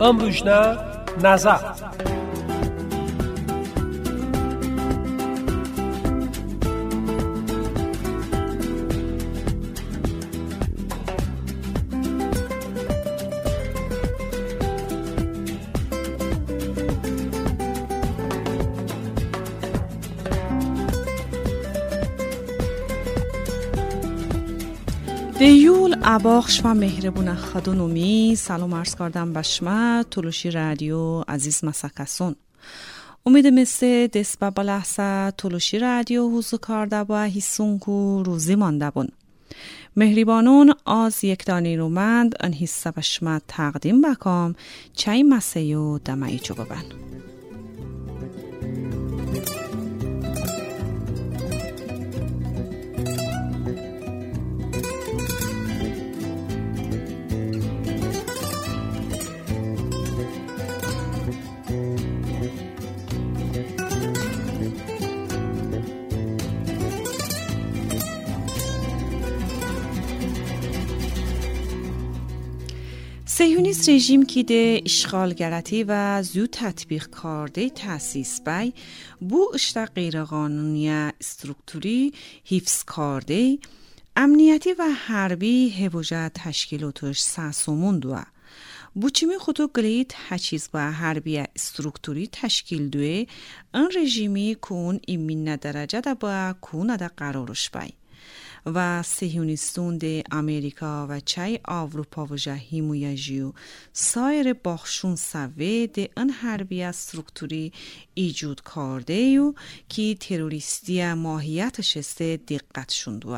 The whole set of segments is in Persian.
امروجنا نظر دیول اباخش و مهربون خدونومی سلام عرض کردم به شما تولوشی رادیو عزیز مسکسون امید مثل دست به بلحظه تولوشی رادیو حوزو کرده با حسونکو روزی مانده بون مهربانون از یک دانی رومند ان حصه به شما تقدیم بکام چای مسیو دمایی چو ببن صهیونیست رژیم که ده اشغالگرتی و زو تطبیق کرده تأسیس بای بو اشتا غیرقانونی استرکتوری حفظ کرده امنیتی و حربی هبوجه تشکیلاتش ساسومون دوه بو چیمی خودو گلید هچیز و حربی استرکتوری تشکیل دوه ان رژیمی کون ایمین درجه ده با کون ده قرارش بای و صهیونیستون ده امریکا و چای آوروپا و جهیمویا جیو سایر باخشون سوه ده ان حربی استرکتوری ایجود کرده یو که تروریستی ماهیتش است دقت شندوه.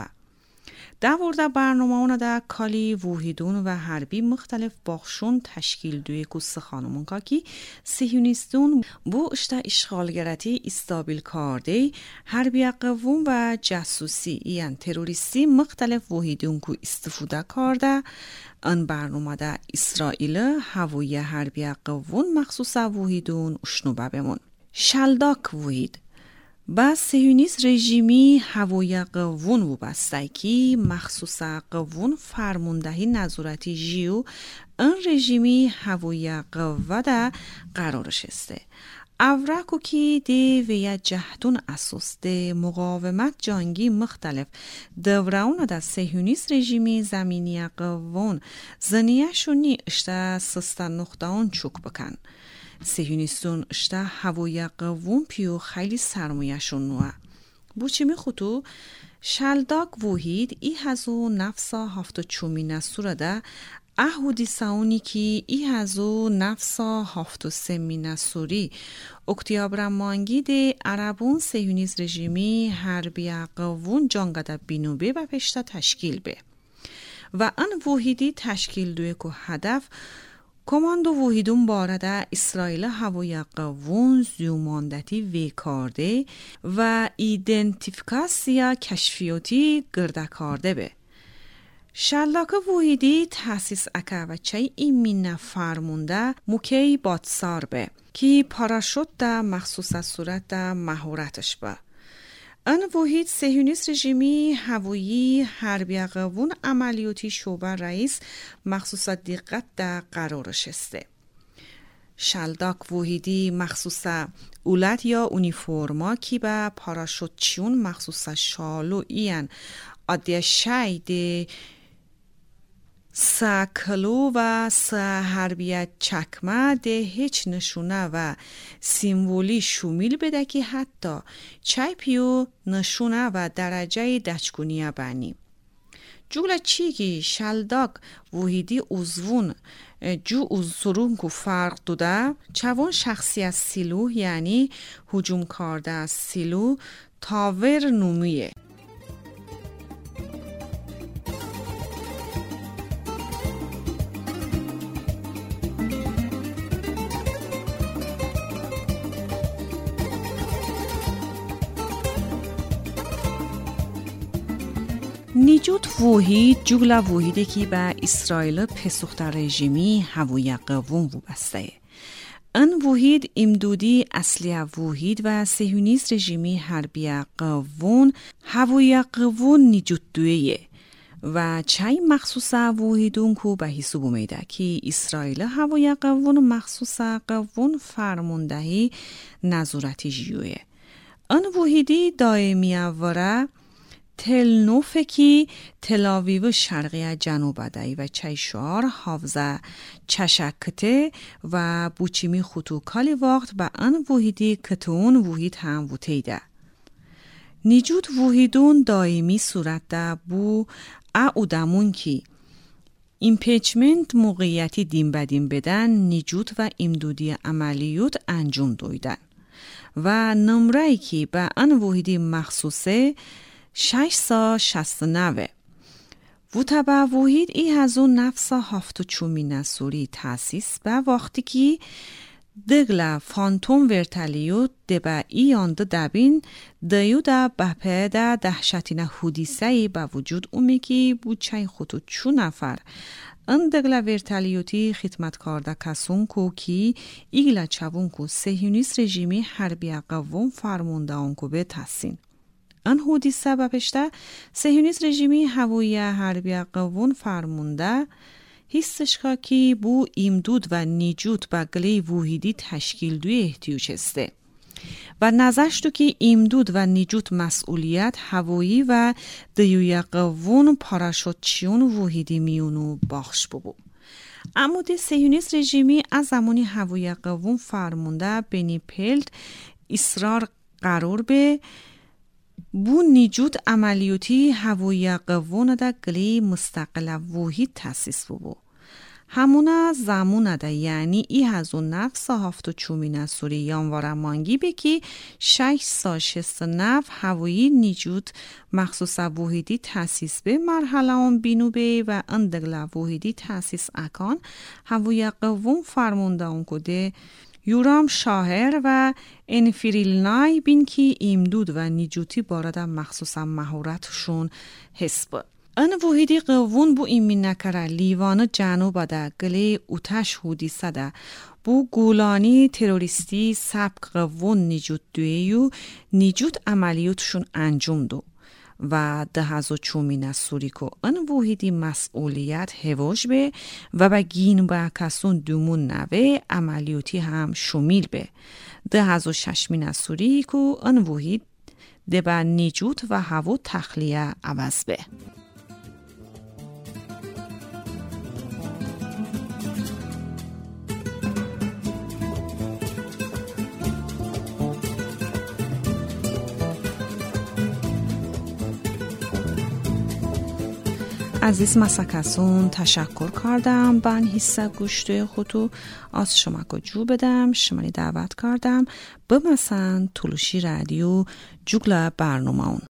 در ورده برنامه اون ده کالی وحیدون و حربی مختلف باخشون تشکیل دوی کس خانمون که صهیونیستون بو اشتا اشغالگرتی استابیل کرده حربی قوم و جاسوسی یعنی تروریستی مختلف وحیدون که استفاده کرده ان برنامه ده اسرائیل هوایی حربی قوم مخصوص وحیدون اشنوبه بمون شلداک وحید با صهیونیست رژیمی هوایی قوون و بستگی مخصوص قوون فرماندهی نظارتی جیو ان رژیمی هوایی قوه ده قرارش استه اوراکو که ده ویا جهتون اساس ده مقاومت جنگی مختلف دوران ده صهیونیست رژیمی زمینی قوون زنیشونی اشتا سستن نقطهان چوک بکن صهیونیستون اشتا هوایی قوون پیو خیلی سرمایه‌شون نوه بوچی می خودو شلداک وحید ای هزو نفسا هفت چومینه سوره ده اهودی ساونی که ای هزو نفسا هفت سمینه سوری اکتیابر مانگی ده عربون صهیونیست رژیمی حربی قوون جانگده بینوبه و پشتا تشکیل به و ان وحیدی تشکیل دوی که هدف کماندو وحیدون بارده اسرائیل هوایی قوون زیوماندتی وی کرده و ایدنتیفیکاسیا کشفیاتی گرده کرده به. شلاک وحیدی تاسیس اکا و چای ایمین فرمونده موکی بادسار به که پاراشوت ده مخصوص صورت ده مهارتش به. ان وحید صهیونیست رژیمی هوایی حربی قوون عملیاتی شعبه رئیس مخصوص دقت در قرارش استه. شلداک وحیدی مخصوص اولت یا اونیفورما کی به پاراشوتچیون مخصوص شالو این عادی شاید ساکلو و حربیت چکمه ده هیچ نشونه و سیمبولی شومیل بده که حتی چای پیو نشونه و درجه دچگونیه بانی. جوله چیگی شلداک وحیدی عضوون جو عضورون که فرق دوده چوان شخصی از سیلو یعنی هجوم کرده از سیلو تاور نومیه. نیجود وحید جوگل وحیدی که به اسرائیل پسوخت رژیمی هوایی قوون وبسته. ان وحید امدودی اصلی وحید و صهیونیست رژیمی حربی قوون هوایی قوون نیجود دویه و چای مخصوصا وحیدون کو به حساب میده که اسرائیل هوای قوون مخصوصا قوون فرماندهی نظارتی جیوه. آن وحیدی دائمی وره تل نوفکی تلاویو شرقی جنوب دایی و چای شعار حافظه چشکته و بوچیمی خطو کالی وقت به آن وحیدی کتون وحید هم وطیده. نیجود وحیدون دائمی صورت ده بو اودمون کی ایمپیچمنت موقعیتی دیم بدیم بدن نیجود و امدودی عملیات انجام دویدن و نمرهی که به آن وحیدی مخصوصه 669 و تبع وحید ای هزو نفس هفتو چومی نسوری تاسیس به وقتی که دگلا فانتوم ورتالیوت دبا ایانده دبین دیو دا بپه دا دهشتین حدیثهی با وجود اومیکی بود چای خودو چو نفر ان دگلا ورتالیوتی خدمت کارده کسون کو کی ایگلا چوون کو صهیونیست رژیمی حربی قوم فرمونده آن کو به تحسین. ان حدیثه بپشته صهیونیست رژیمی هوایی حربی قوم فرمونده حسش که بو امدود و نیجود با گلی وحیدی تشکیل دوی احتیاج استه و نظرشتو که امدود و نیجود مسئولیت هوایی و دیوی قوون پاراشوتچیون وحیدی میونو باخش ببو. عمود صهیونیست رژیمی از زمانی هوایی قوون فرمونده بنی پلت اصرار قرار به بو نیجود عملیاتی هوایی قوون دا گلی مستقل وحید تاسیس بو. همونا زمون دا یعنی ای هزو نفس هفتو چومی نسوری یانوارا مانگی بکی 669 هوایی نیجود مخصوصا وحیدی تاسیس به مرحله اون بینو به و اندگلا وحیدی تاسیس اکان هوایی قوون فرمونده اون کده یورام شاهر و انفریلنای بین که امدود و نیجوتی بارده مخصوصا مهارتشون حسب. ان وحیدی قوون بو ایمین نکره لیوان جنوب ده گلی اوتش هودی سده بو گولانی تروریستی سبک قوون نیجود دویو نیجود عملیاتشون انجام دو و ده هزو چومی نسوری که ان وحیدی مسئولیت هواش به و با گین با کسون دومون نوه عملیاتی هم شمیل به ده هزو ششمی نسوری که ان وحید ده با نیجود و هوا تخلیه عوض به. عزیز مسکسون تشکر کردم بن حصه گوشت خودو از شما که جو بدم شمانی دعوت کردم بمسن تلوشی رادیو جوگل برنامه اون